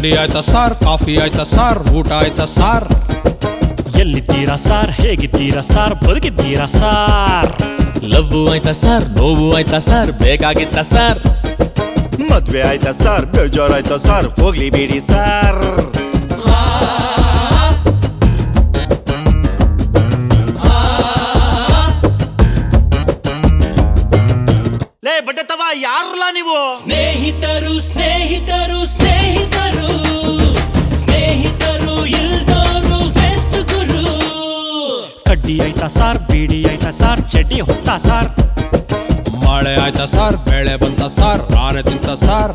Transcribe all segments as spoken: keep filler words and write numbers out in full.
ತಿಂಡಿ ಆಯ್ತಾ sir, coffee ಆಯ್ತಾ ಸಾರ್, ಊಟ ಆಯ್ತಾ ಸಾರ್? ಎಲ್ಲಿದ್ದೀರಾ ಸಾರ್, ಹೇಗಿದ್ದೀರಾ ಸಾರ್, ಬದುಕಿದ್ದೀರಾ ಸಾರ್? ಲವ್ ಆಯ್ತಾ ಸಾರ್, ನೋವು ಆಯ್ತಾ ಸಾರ್, ಬೇಕಾಗಿತ್ತ ಸಾರ್? ಮದ್ವೆ ಆಯ್ತಾ ಸಾರ್, ಬೇಜಾರಾಯ್ತಾ ಸಾರ್, ಹೋಗ್ಲಿ ಬಿಡಿ ಸಾರ್. ಲೇ ಬಟ್ಟೆ ತವ, ಯಾರಲ್ಲ ನೀವು? ಸ್ನೇಹಿತರು ಸ್ನೇಹಿತರು ಸ್ನೇಹಿತರು ಸ್ನೇಹಿತರು ಇಲ್ದೋರು ವೇಸ್ಟ್ ಗುರು. ಕಡ್ಡಿ ಆಯ್ತಾ ಸಾರ್, ಬೀಡಿ ಆಯ್ತಾ ಸಾರ್, ಚಡ್ಡಿ ಹೊಸ್ತಾ ಸಾರ್? ಮಳೆ ಆಯ್ತಾ ಸಾರ್, ಬೆಳೆ ಬಂತ ಸಾರ್, ಆನೆ ತಿಂತ ಸಾರ್?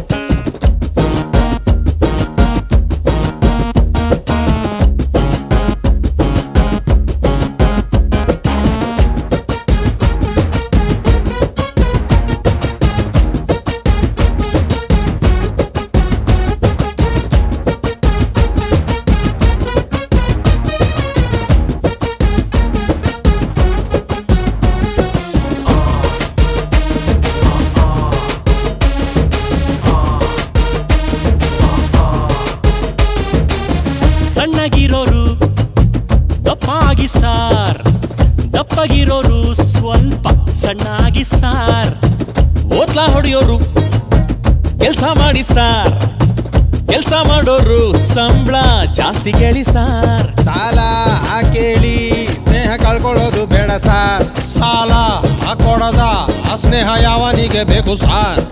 ಸಣ್ಣಗಿರೋರು ದಪ್ಪಾಗಿ ಸಾರ್, ದಪ್ಪಗಿರೋರು ಸ್ವಲ್ಪ ಸಣ್ಣಾಗಿ ಸಾರ್. ಓತ್ಲಾ ಹೊಡೆಯೋರು ಕೆಲ್ಸ ಮಾಡಿ ಸಾರ್, ಕೆಲ್ಸ ಮಾಡೋರು ಸಂಬಳ ಜಾಸ್ತಿ ಕೇಳಿ ಸಾರ್. ಸಾಲ ಕೇಳಿ ಸ್ನೇಹ ಕಳ್ಕೊಳ್ಳೋದು ಬೇಡ ಸಾರ್. ಸಾಲ ಹಾಕೊಡದ ಆ ಸ್ನೇಹ ಯಾವನಿಗೆ ಬೇಕು ಸಾರ್?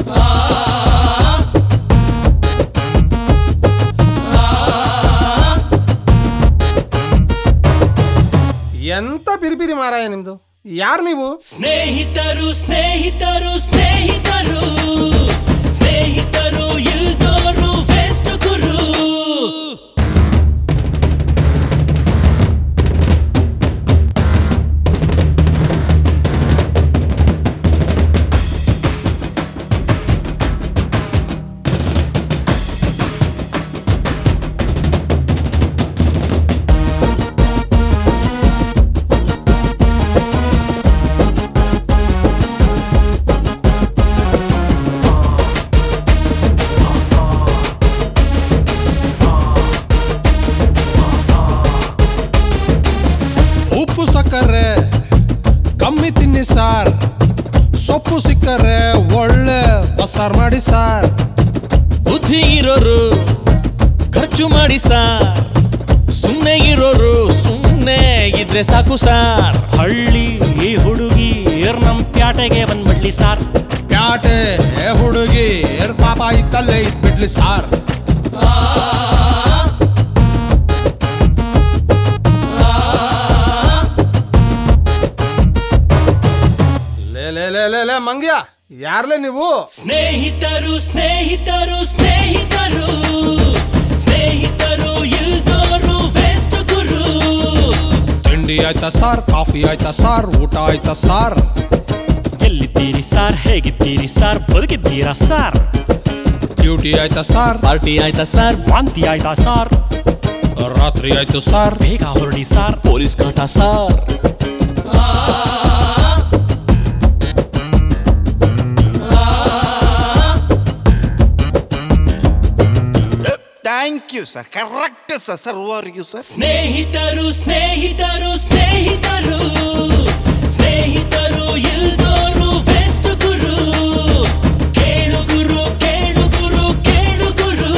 ಎಂತ ಪಿರಿಪಿರಿ ಮಾರಾಯ ನಿಮ್ದು? ಯಾರು ನೀವು? ಸ್ನೇಹಿತರು ಸ್ನೇಹಿತರು ಸ್ನೇಹಿತರು ಸ್ನೇಹಿತರು ಇಲ್ದೋರು ವೇಸ್ಟ್ ಗುರು. ಉಪ್ಪು ಸಕ್ಕರೆ ಕಮ್ಮಿ ತಿನ್ನಿ ಸಾರ್, ಸೊಪ್ಪು ಸಿಕ್ಕರೆ ಒಳ್ಳೆ ಬಸಾರ್ ಮಾಡಿ ಸಾರ್. ಬುದ್ಧಿ ಇರೋರು ಖರ್ಚು ಮಾಡಿ ಸಾರ್, ಸುಮ್ನೆ ಇರೋರು ಸುಮ್ನೆ ಇದ್ರೆ ಸಾಕು ಸಾರ್. ಹಳ್ಳಿ ಈ ಹುಡುಗಿ ನಮ್ ಪ್ಯಾಟೆಗೆ ಬಂದ್ಬಿಡ್ಲಿ ಸಾರ್. ಪ್ಯಾಟೆ ಹುಡುಗಿ ಪಾಪ ಇತ್ತಲ್ಲೇ ಇದ್ಬಿಡ್ಲಿ ಸಾರ್. ಲೇ ಲೇ ಲೇ ಲೇ ಲೇ ಮಂಗ್ಯ, ಯಾರ್ಲೇ ನೀವು? ಸ್ನೇಹಿತರು ಸ್ನೇಹಿತರು ಸ್ನೇಹಿತರು ಸ್ನೇಹಿತರು ಇಲ್ದೋರು ವೇಸ್ಟ್ ಗುರು. ತಿಂಡಿ ಆಯ್ತಾ ಸಾರ್, ಕಾಫಿ ಆಯ್ತಾ ಸಾರ್, ಊಟ ಆಯ್ತಾ ಸಾರ್? ಎಲ್ಲಿದ್ದೀರಿ ಸಾರ್, ಹೇಗಿದ್ದೀರಿ ಸಾರ್, ಬದುಕಿದ್ದೀರಾ ಸಾರ್? ಡ್ಯೂಟಿ ಆಯ್ತಾ ಸಾರ್, ಪಾರ್ಟಿ ಆಯ್ತಾ ಸಾರ್, ವಾಂತಿ ಆಯ್ತಾ ಸಾರ್? ರಾತ್ರಿ ಆಯ್ತು ಸಾರ್, ಬೇಗ ಹೊರಡಿ ಸಾರ್. ಪೊಲೀಸ್ ಕಾಟ sir. Thank you sir, correct sir, ಸರ್ವರಿಗೂ ಸರ್. ಸ್ನೇಹಿತರು ಸ್ನೇಹಿತರು ಸ್ನೇಹಿತರು ಸ್ನೇಹಿತರು ಇಲ್ದೋರು ವೇಸ್ಟ್ ಗುರು. ಕೇಳು ಗುರು ಕೇಳು ಗುರು ಕೇಳು ಗುರು,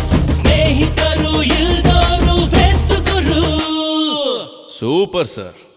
ಸ್ನೇಹಿತರು ಇಲ್ದೋರು ವೇಸ್ಟ್ ಗುರು. Super sir.